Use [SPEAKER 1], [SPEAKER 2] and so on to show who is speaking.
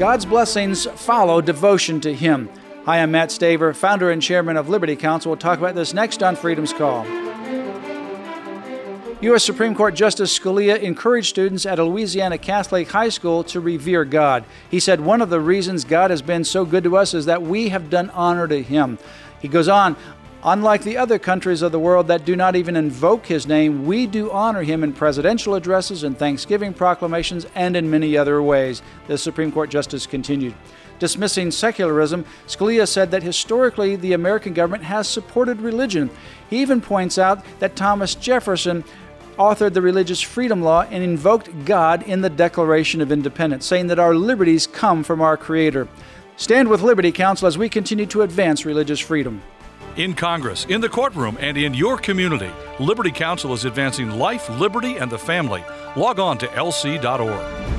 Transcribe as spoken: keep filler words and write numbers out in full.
[SPEAKER 1] God's blessings follow devotion to Him. Hi, I'm Matt Staver, founder and chairman of Liberty Counsel. We'll talk about this next on Freedom's Call. U S Supreme Court Justice Scalia encouraged students at a Louisiana Catholic high school to revere God. He said one of the reasons God has been so good to us is that we have done honor to Him. He goes on, unlike the other countries of the world that do not even invoke His name, we do honor Him in presidential addresses and Thanksgiving proclamations and in many other ways, the Supreme Court Justice continued. Dismissing secularism, Scalia said that historically the American government has supported religion. He even points out that Thomas Jefferson authored the Religious Freedom Law and invoked God in the Declaration of Independence, saying that our liberties come from our Creator. Stand with Liberty Counsel as we continue to advance religious freedom.
[SPEAKER 2] In Congress, in the courtroom, and in your community, Liberty Counsel is advancing life, liberty, and the family. Log on to L C dot org.